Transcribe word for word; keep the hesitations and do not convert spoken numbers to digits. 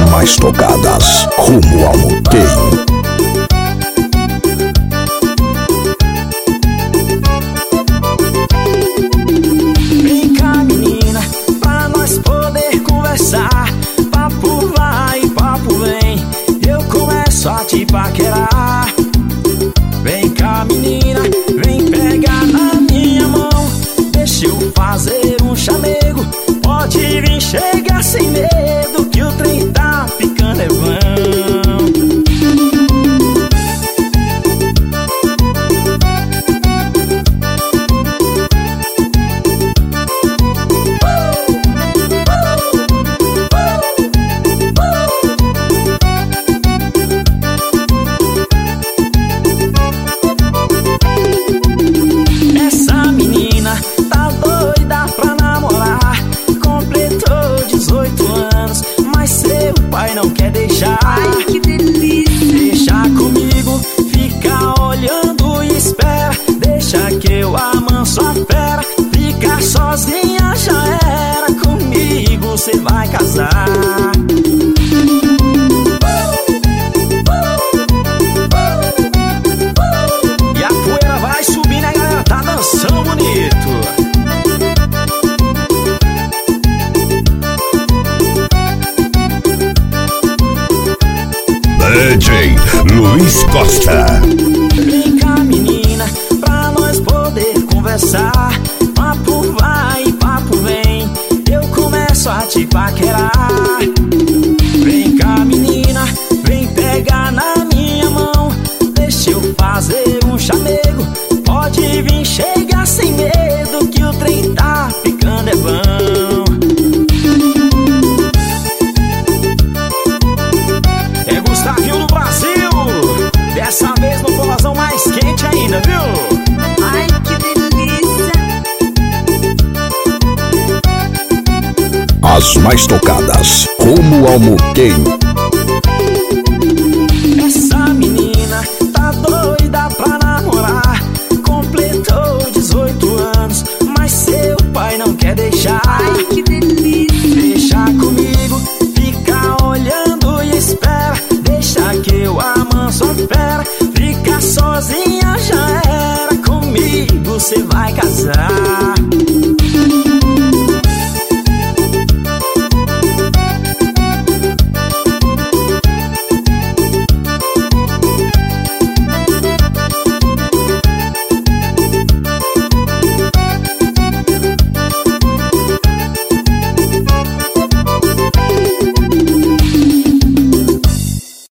mais tocadas, rumo ao Muqueio. Vem cá, menina, pra nós poder conversar. Papo vai, papo vem, eu começo a te paquerar. Vem cá, menina, vem pegar na minha mão. Deixa eu fazer um chamego. Pode vir, chega sem medo, que o trem tá ficando é vão. Essa menina tá doida pra namorar. Completou dezoito anos, mas seu pai não quer deixar. Ai, que delícia! Deixa comigo, fica olhando e espera. Deixa que eu amanso a fera. Ficar sozinha já era. Comigo cê vai casar. E a poeira vai subir, né, galera? Tá dançando bonito. D J Luiz Costa. Vem cá, menina, pra nós poder conversar. Papo vai, papo vem, eu começo a te paquerar. Vem cá, menina, vem pegar na minha mão. Deixa eu fazer um chamego. Pode vir, chega sem medo, que o trem tá ficando é bom. É Gustavinho do Brasil, dessa vez no forrozão mais quente ainda, viu? Ai, que delícia! As mais tocadas, rumo ao Muqueio.